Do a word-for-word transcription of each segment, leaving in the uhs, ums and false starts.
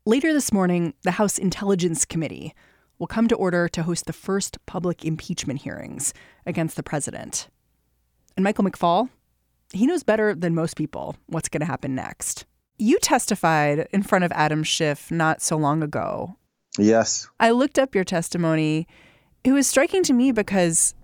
Later this morning, the House Intelligence Committee will come to order to host the first public impeachment hearings against the president. And Michael McFaul, he knows better than most people what's going to happen next. You testified in front of Adam Schiff not so long ago. Yes. I looked up your testimony. It was striking to me because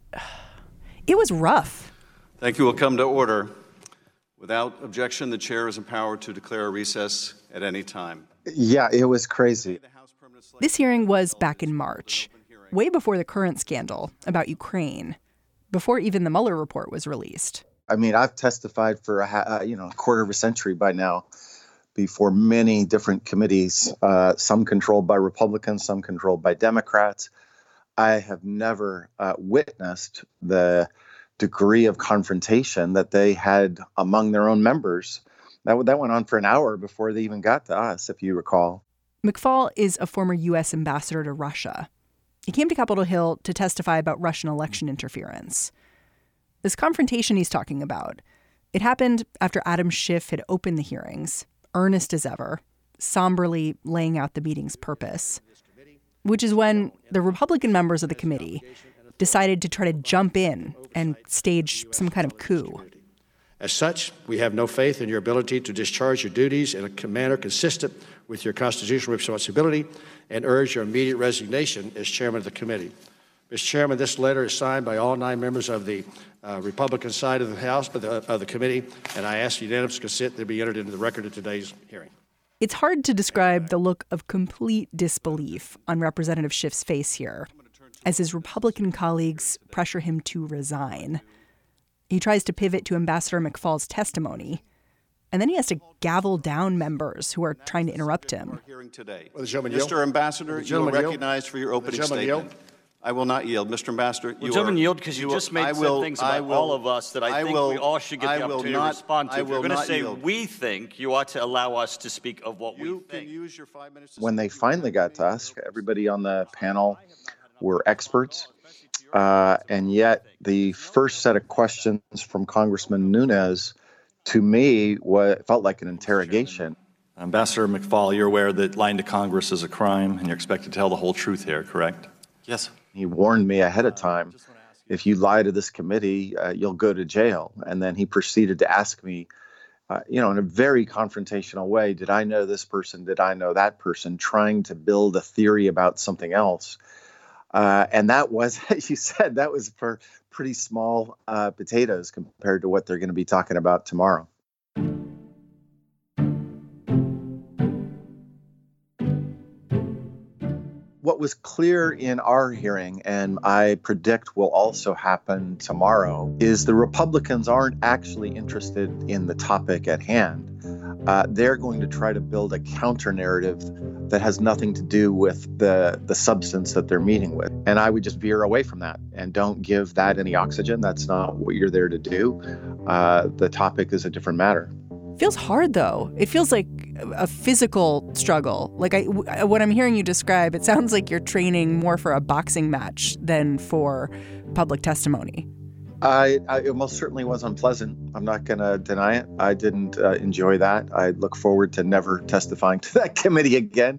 it was rough. Thank you. Will come to order. Without objection, the chair is empowered to declare a recess at any time. Yeah, it was crazy. This hearing was back in March, way before the current scandal about Ukraine, before even the Mueller report was released. I mean, I've testified for a uh, you know a quarter of a century by now, before many different committees, uh, some controlled by Republicans, some controlled by Democrats. I have never uh, witnessed the degree of confrontation that they had among their own members. That that went on for an hour before they even got to us, if you recall. McFaul is a former U S ambassador to Russia. He came to Capitol Hill to testify about Russian election interference. This confrontation he's talking about, it happened after Adam Schiff had opened the hearings, earnest as ever, somberly laying out the meeting's purpose, which is when the Republican members of the committee decided to try to jump in and stage some kind of coup. As such, we have no faith in your ability to discharge your duties in a manner consistent with your constitutional responsibility and urge your immediate resignation as chairman of the committee. Mister Chairman, this letter is signed by all nine members of the uh, Republican side of the House, of the, of the committee, and I ask unanimous consent to be entered into the record of today's hearing. It's hard to describe the look of complete disbelief on Representative Schiff's face here, as his Republican colleagues pressure him to resign. He tries to pivot to Ambassador McFaul's testimony, and then he has to gavel down members who are trying to interrupt him. Mister Ambassador, you are recognized for your opening statement. I will not yield. Mister Ambassador, well, you gentlemen, yield because you, you just made some will, things about will, all of us that I, I think will, we all should get the opportunity not, to respond to. If you're going to say yield. we think, you ought to allow us to speak of what you we think. Can use your five minutes when they finally got to us, everybody on the panel were experts. Uh, and yet the first set of questions from Congressman Nunes to me was, felt like an interrogation. Ambassador McFaul, you're aware that lying to Congress is a crime and you're expected to tell the whole truth here, correct? Yes. He warned me ahead of time, if you lie to this committee, uh, you'll go to jail. And then he proceeded to ask me, uh, you know, in a very confrontational way, did I know this person? Did I know that person? Trying to build a theory about something else. Uh, and that was, as you said, that was for pretty small uh, potatoes compared to what they're going to be talking about tomorrow. What was clear in our hearing, and I predict will also happen tomorrow, is the Republicans aren't actually interested in the topic at hand. Uh, they're going to try to build a counter narrative that has nothing to do with the, the substance that they're meeting with. And I would just veer away from that and don't give that any oxygen. That's not what you're there to do. Uh, the topic is a different matter. Feels hard, though. It feels like a physical struggle. Like I, what I'm hearing you describe, it sounds like you're training more for a boxing match than for public testimony. I, I it most certainly was unpleasant. I'm not going to deny it. I didn't uh, enjoy that. I look forward to never testifying to that committee again.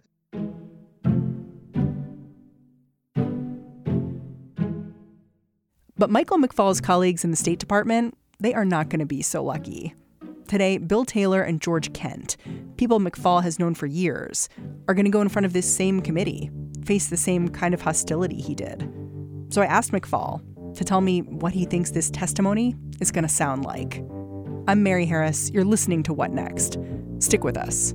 But Michael McFaul's colleagues in the State Department, they are not going to be so lucky. Today, Bill Taylor and George Kent, people McFaul has known for years, are going to go in front of this same committee, face the same kind of hostility he did. So I asked McFaul to tell me what he thinks this testimony is going to sound like. I'm Mary Harris. You're listening to What Next? Stick with us.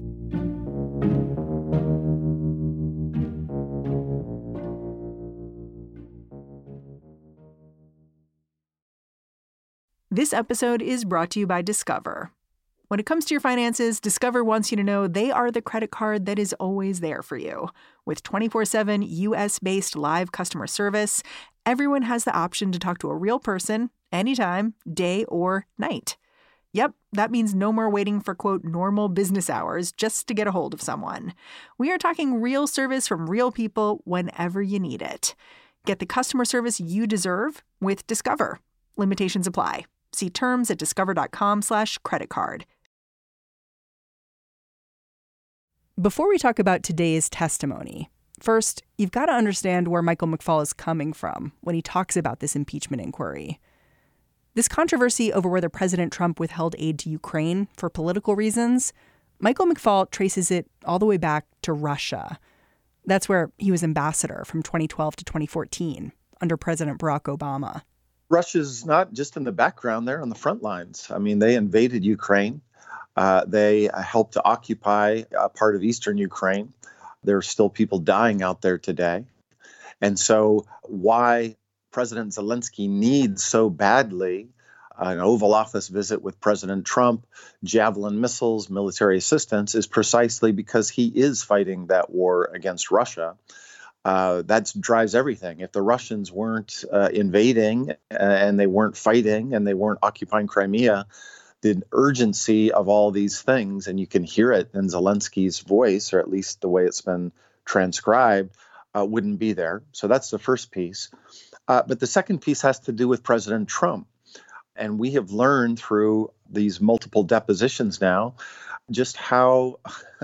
This episode is brought to you by Discover. When it comes to your finances, Discover wants you to know they are the credit card that is always there for you. With twenty-four seven U S-based live customer service, everyone has the option to talk to a real person anytime, day or night. Yep, that means no more waiting for, quote, normal business hours just to get a hold of someone. We are talking real service from real people whenever you need it. Get the customer service you deserve with Discover. Limitations apply. See terms at discover.com slash credit card. Before we talk about today's testimony, first, you've got to understand where Michael McFaul is coming from when he talks about this impeachment inquiry. This controversy over whether President Trump withheld aid to Ukraine for political reasons, Michael McFaul traces it all the way back to Russia. That's where he was ambassador from twenty twelve to twenty fourteen under President Barack Obama. Russia's not just in the background, they're on the front lines. I mean, they invaded Ukraine. Uh, they helped to occupy a part of eastern Ukraine. There are still people dying out there today. And so why President Zelensky needs so badly an Oval Office visit with President Trump, Javelin missiles, military assistance, is precisely because he is fighting that war against Russia. Uh, that drives everything. If the Russians weren't uh, invading uh, and they weren't fighting and they weren't occupying Crimea, the urgency of all these things, and you can hear it in Zelensky's voice, or at least the way it's been transcribed, uh, wouldn't be there. So that's the first piece. Uh, but the second piece has to do with President Trump. And we have learned through these multiple depositions now just how,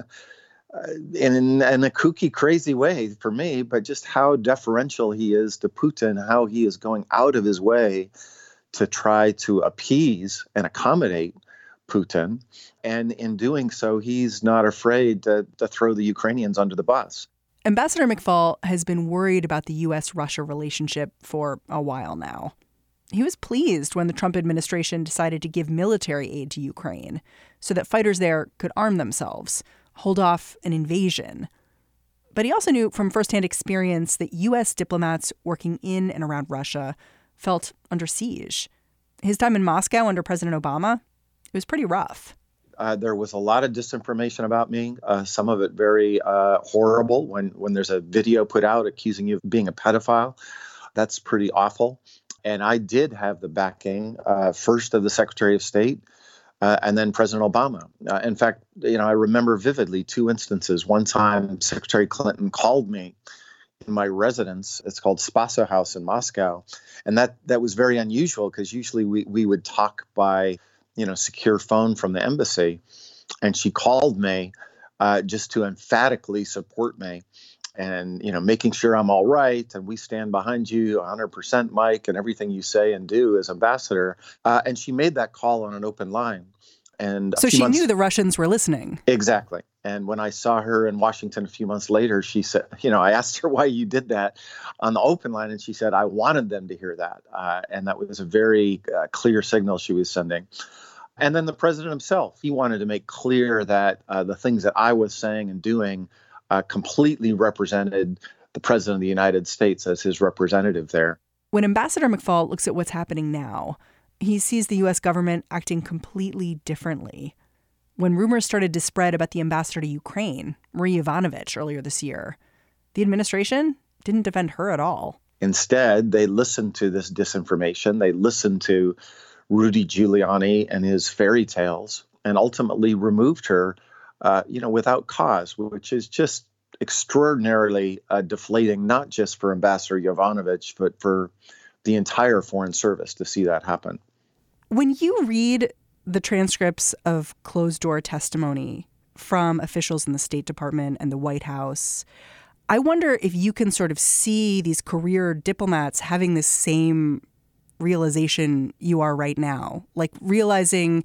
in, in a kooky, crazy way for me, but just how deferential he is to Putin, how he is going out of his way to try to appease and accommodate Putin. And in doing so, he's not afraid to, to throw the Ukrainians under the bus. Ambassador McFaul has been worried about the U S Russia relationship for a while now. He was pleased when the Trump administration decided to give military aid to Ukraine so that fighters there could arm themselves, hold off an invasion. But he also knew from firsthand experience that U S diplomats working in and around Russia felt under siege. His time in Moscow under President Obama, it was pretty rough. Uh, there was a lot of disinformation about me, uh, some of it very uh, horrible. When, when there's a video put out accusing you of being a pedophile, that's pretty awful. And I did have the backing, uh, first of the Secretary of State, uh, and then President Obama. Uh, in fact, you know, I remember vividly two instances. One time, Secretary Clinton called me in my residence. It's called Spaso House in Moscow. And that that was very unusual because usually we, we would talk by, you know, secure phone from the embassy. And she called me uh, just to emphatically support me and, you know, making sure I'm all right. And we stand behind you one hundred percent, Mike, and everything you say and do as ambassador. Uh, and she made that call on an open line. And so she months, knew the Russians were listening. Exactly. And when I saw her in Washington a few months later, she said, you know, I asked her why you did that on the open line. And she said, I wanted them to hear that. Uh, and that was a very uh, clear signal she was sending. And then the president himself, he wanted to make clear that uh, the things that I was saying and doing uh, completely represented the president of the United States as his representative there. When Ambassador McFaul looks at what's happening now, he sees the U S government acting completely differently. When rumors started to spread about the ambassador to Ukraine, Marie Yovanovitch, earlier this year, the administration didn't defend her at all. Instead, they listened to this disinformation. They listened to Rudy Giuliani and his fairy tales and ultimately removed her, uh, you know, without cause, which is just extraordinarily uh, deflating, not just for Ambassador Yovanovitch, but for the entire Foreign Service to see that happen. When you read the transcripts of closed-door testimony from officials in the State Department and the White House, I wonder if you can sort of see these career diplomats having this same realization you are right now, like realizing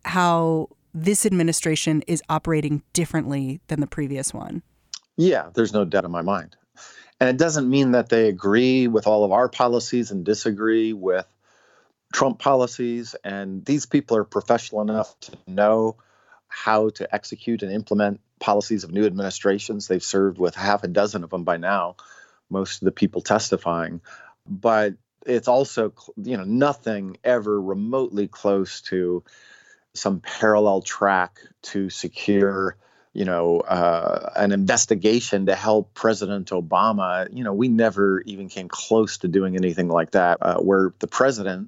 how this administration is operating differently than the previous one. Yeah, there's no doubt in my mind. And it doesn't mean that they agree with all of our policies and disagree with Trump policies. And these people are professional enough to know how to execute and implement policies of new administrations. They've served with half a dozen of them by now, most of the people testifying. But it's also, you know, nothing ever remotely close to some parallel track to secure, you know, uh, an investigation to help President Obama. You know, we never even came close to doing anything like that, uh, where the president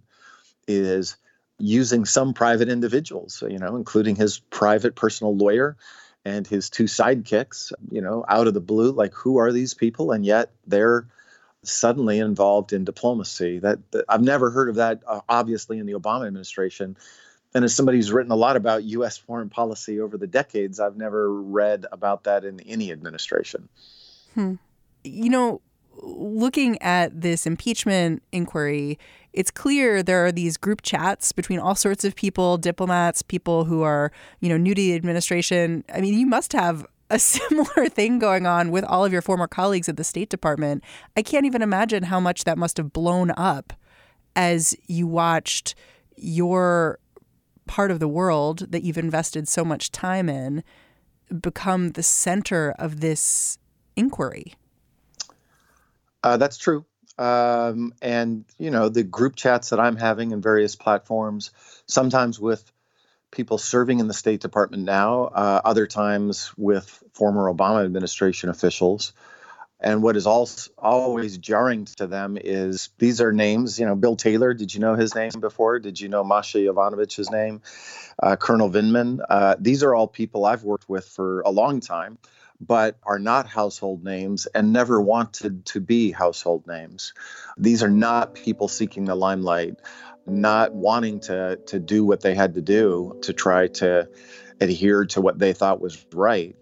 is using some private individuals, you know, including his private personal lawyer and his two sidekicks, you know, out of the blue. Like, who are these people? And yet they're suddenly involved in diplomacy. That, that I've never heard of that, uh, obviously, in the Obama administration. And as somebody who's written a lot about U S foreign policy over the decades, I've never read about that in any administration. Hmm. You know, looking at this impeachment inquiry, it's clear there are these group chats between all sorts of people, diplomats, people who are, you know, new to the administration. I mean, you must have a similar thing going on with all of your former colleagues at the State Department. I can't even imagine how much that must have blown up as you watched your part of the world that you've invested so much time in become the center of this inquiry. Uh, that's true. Um, and, you know, the group chats that I'm having in various platforms, sometimes with people serving in the State Department now, uh, other times with former Obama administration officials. And what is also always jarring to them is these are names, you know, Bill Taylor, did you know his name before? Did you know Masha Yovanovitch's name? Uh, Colonel Vindman. Uh, these are all people I've worked with for a long time, but are not household names and never wanted to be household names. These are not people seeking the limelight, not wanting to, to do what they had to do to try to adhere to what they thought was right.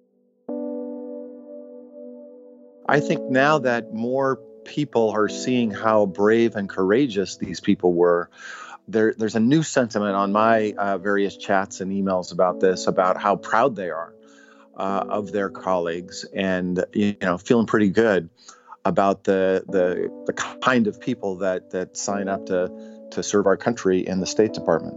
I think now that more people are seeing how brave and courageous these people were, there, there's a new sentiment on my uh, various chats and emails about this, about how proud they are uh, of their colleagues, and you know, feeling pretty good about the the the kind of people that that sign up to to serve our country in the State Department.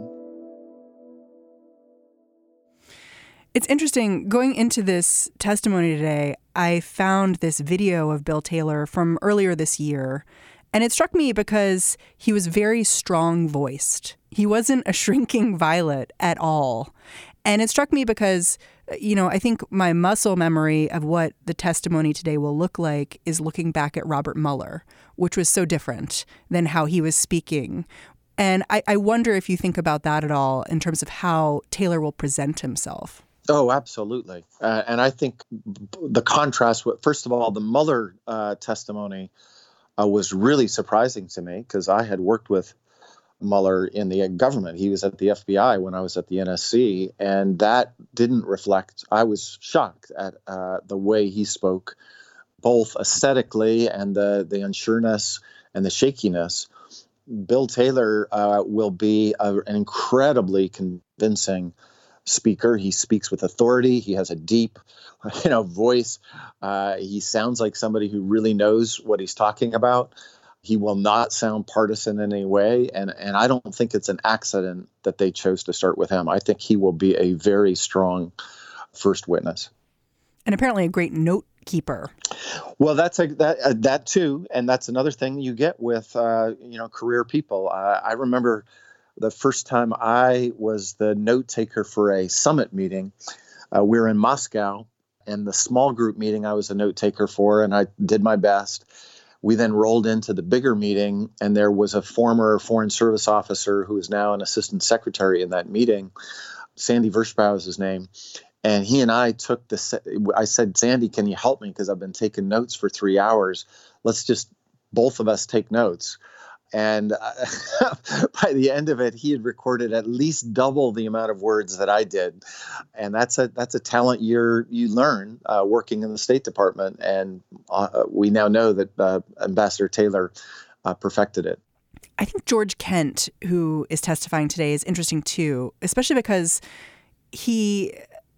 It's interesting. Going into this testimony today, I found this video of Bill Taylor from earlier this year, and it struck me because he was very strong-voiced. He wasn't a shrinking violet at all. And it struck me because, you know, I think my muscle memory of what the testimony today will look like is looking back at Robert Mueller, which was so different than how he was speaking. And I, I wonder if you think about that at all in terms of how Taylor will present himself. Oh, absolutely. Uh, and I think the contrast, with, first of all, the Mueller uh, testimony uh, was really surprising to me because I had worked with Mueller in the government. He was at the F B I when I was at the N S C, and that didn't reflect. I was shocked at uh, the way he spoke, both aesthetically and the, the unsureness and the shakiness. Bill Taylor uh, will be a, an incredibly convincing speaker. He speaks with authority. He has a deep, you know, voice. Uh, he sounds like somebody who really knows what he's talking about. He will not sound partisan in any way. And, and I don't think it's an accident that they chose to start with him. I think he will be a very strong first witness. And apparently a great note keeper. Well, that's a, that uh, that too. And that's another thing you get with, uh, you know, career people. Uh, I remember the first time I was the note taker for a summit meeting. Uh, we were in Moscow, and the small group meeting I was a note taker for, and I did my best. We then rolled into the bigger meeting, and there was a former Foreign Service officer who is now an assistant secretary in that meeting. Sandy Vershbow is his name. And he and I took the, I said, Sandy, can you help me? Because I've been taking notes for three hours. Let's just, both of us take notes. And uh, by the end of it, he had recorded at least double the amount of words that I did. And that's a that's a talent you're, you learn uh, working in the State Department. And uh, we now know that uh, Ambassador Taylor uh, perfected it. I think George Kent, who is testifying today, is interesting, too, especially because he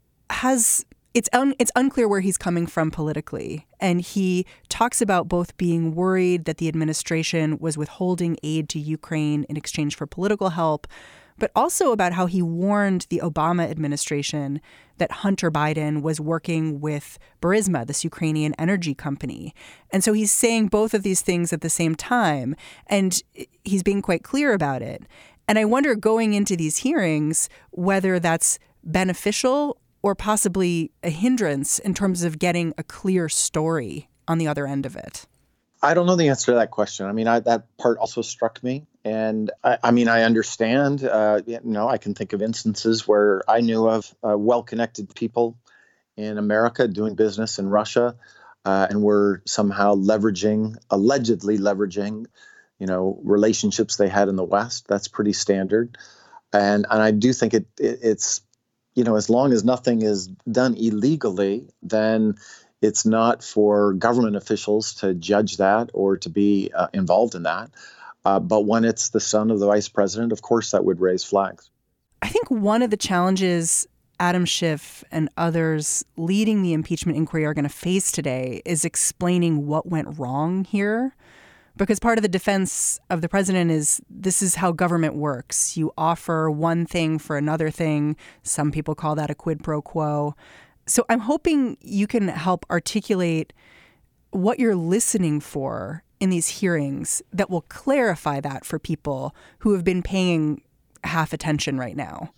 has it's un, it's unclear where he's coming from politically. And he talks about both being worried that the administration was withholding aid to Ukraine in exchange for political help, but also about how he warned the Obama administration that Hunter Biden was working with Burisma, this Ukrainian energy company. And so he's saying both of these things at the same time, and he's being quite clear about it. And I wonder, going into these hearings, whether that's beneficial or possibly a hindrance in terms of getting a clear story on the other end of it. I don't know the answer to that question. I mean, I, that part also struck me. And I, I mean, I understand, uh, you know, I can think of instances where I knew of uh, well-connected people in America doing business in Russia uh, and were somehow leveraging, allegedly leveraging, you know, relationships they had in the West. That's pretty standard. And and I do think it, it it's, you know, as long as nothing is done illegally, then it's not for government officials to judge that or to be uh, involved in that. Uh, but when it's the son of the vice president, of course, that would raise flags. I think one of the challenges Adam Schiff and others leading the impeachment inquiry are going to face today is explaining what went wrong here. Because part of the defense of the president is this is how government works. You offer one thing for another thing. Some people call that a quid pro quo. So I'm hoping you can help articulate what you're listening for in these hearings that will clarify that for people who have been paying half attention right now.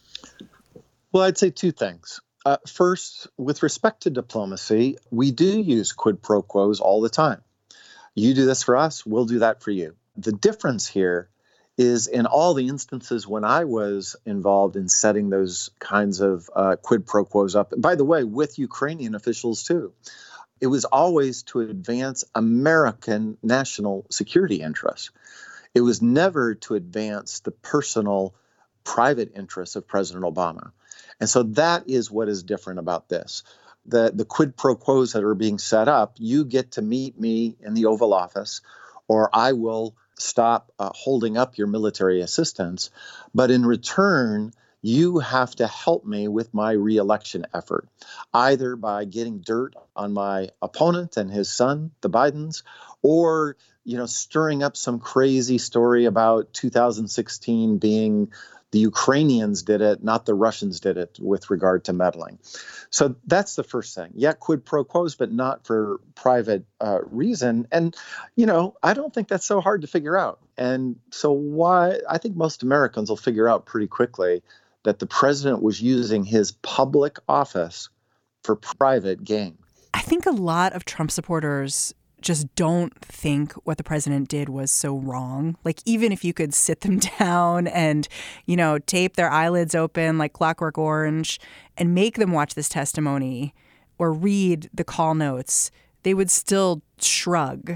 Well, I'd say two things. Uh, first, with respect to diplomacy, we do use quid pro quos all the time. You do this for us, we'll do that for you. The difference here is in all the instances when I was involved in setting those kinds of uh, quid pro quos up, by the way, with Ukrainian officials too, it was always to advance American national security interests. It was never to advance the personal, private interests of President Obama. And so that is what is different about this. The, the quid pro quos that are being set up, you get to meet me in the Oval Office, or I will stop uh, holding up your military assistance. But in return, you have to help me with my reelection effort, either by getting dirt on my opponent and his son, the Bidens, or, you know, stirring up some crazy story about two thousand sixteen being the Ukrainians did it, not the Russians did it with regard to meddling. So that's the first thing. Yeah, quid pro quos, but not for private uh, reason. And, you know, I don't think that's so hard to figure out. And so why I think most Americans will figure out pretty quickly that the president was using his public office for private gain. I think a lot of Trump supporters just don't think what the president did was so wrong. Like, even if you could sit them down and, you know, tape their eyelids open like Clockwork Orange and make them watch this testimony or read the call notes, they would still shrug.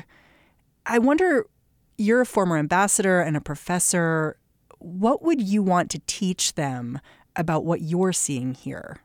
I wonder, you're a former ambassador and a professor. What would you want to teach them about what you're seeing here?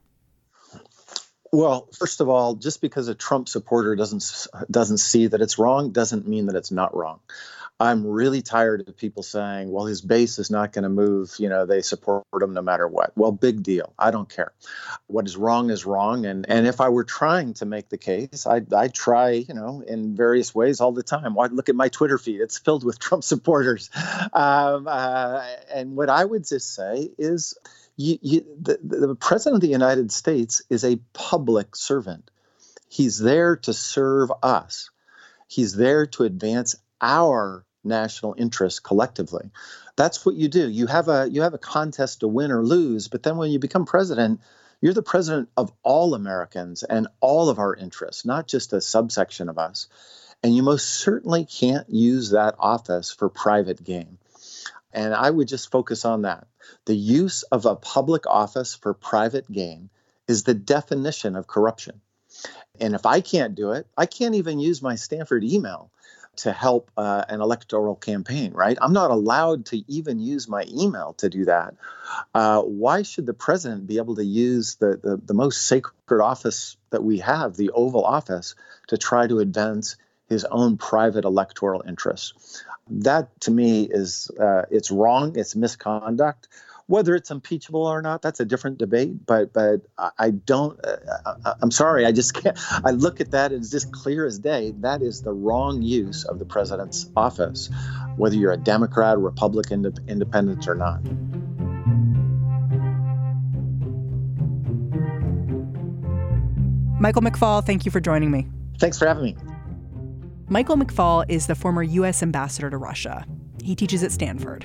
Well, first of all, just because a Trump supporter doesn't doesn't see that it's wrong doesn't mean that it's not wrong. I'm really tired of people saying, well, his base is not going to move. You know, they support him no matter what. Well, big deal. I don't care. What is wrong is wrong. And and if I were trying to make the case, I I try, you know, in various ways all the time. Why look at my Twitter feed? It's filled with Trump supporters. Um, uh, and what I would just say is, You, you, the, the president of the United States is a public servant. He's there to serve us. He's there to advance our national interests collectively. That's what you do. You have a you have a contest to win or lose, but then when you become president, you're the president of all Americans and all of our interests, not just a subsection of us. And you most certainly can't use that office for private gain. And I would just focus on that. The use of a public office for private gain is the definition of corruption. And if I can't do it, I can't even use my Stanford email to help uh, an electoral campaign, right? I'm not allowed to even use my email to do that. Uh, why should the president be able to use the, the, the most sacred office that we have, the Oval Office, to try to advance his own private electoral interests? That, to me, is uh, it's wrong. It's misconduct. Whether it's impeachable or not, that's a different debate. But but I don't. Uh, I'm sorry. I just can't. I look at that and it's just clear as day. That is the wrong use of the president's office, whether you're a Democrat, Republican, independent or not. Michael McFaul, thank you for joining me. Thanks for having me. Michael McFaul is the former U S ambassador to Russia. He teaches at Stanford.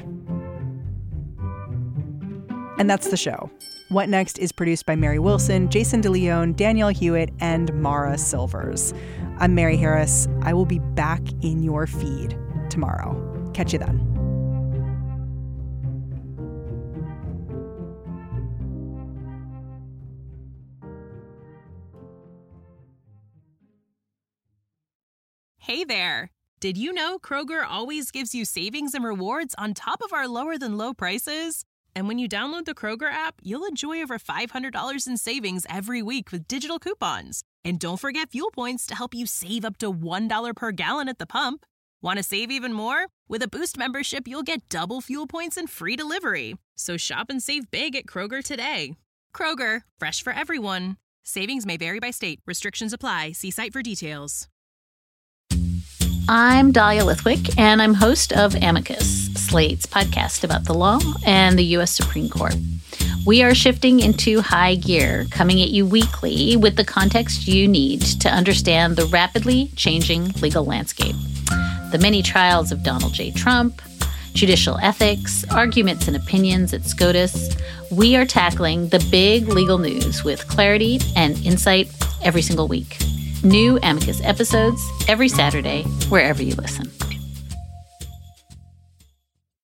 And that's the show. What Next is produced by Mary Wilson, Jason DeLeon, Danielle Hewitt, and Mara Silvers. I'm Mary Harris. I will be back in your feed tomorrow. Catch you then. Hey there. Did you know Kroger always gives you savings and rewards on top of our lower than low prices? And when you download the Kroger app, you'll enjoy over five hundred dollars in savings every week with digital coupons. And don't forget fuel points to help you save up to one dollar per gallon at the pump. Want to save even more? With a Boost membership, you'll get double fuel points and free delivery. So shop and save big at Kroger today. Kroger, fresh for everyone. Savings may vary by state. Restrictions apply. See site for details. I'm Dahlia Lithwick, and I'm host of Amicus, Slate's podcast about the law and the U S Supreme Court. We are shifting into high gear, coming at you weekly with the context you need to understand the rapidly changing legal landscape. The many trials of Donald J. Trump, judicial ethics, arguments and opinions at SCOTUS. We are tackling the big legal news with clarity and insight every single week. New Amicus episodes every Saturday, wherever you listen.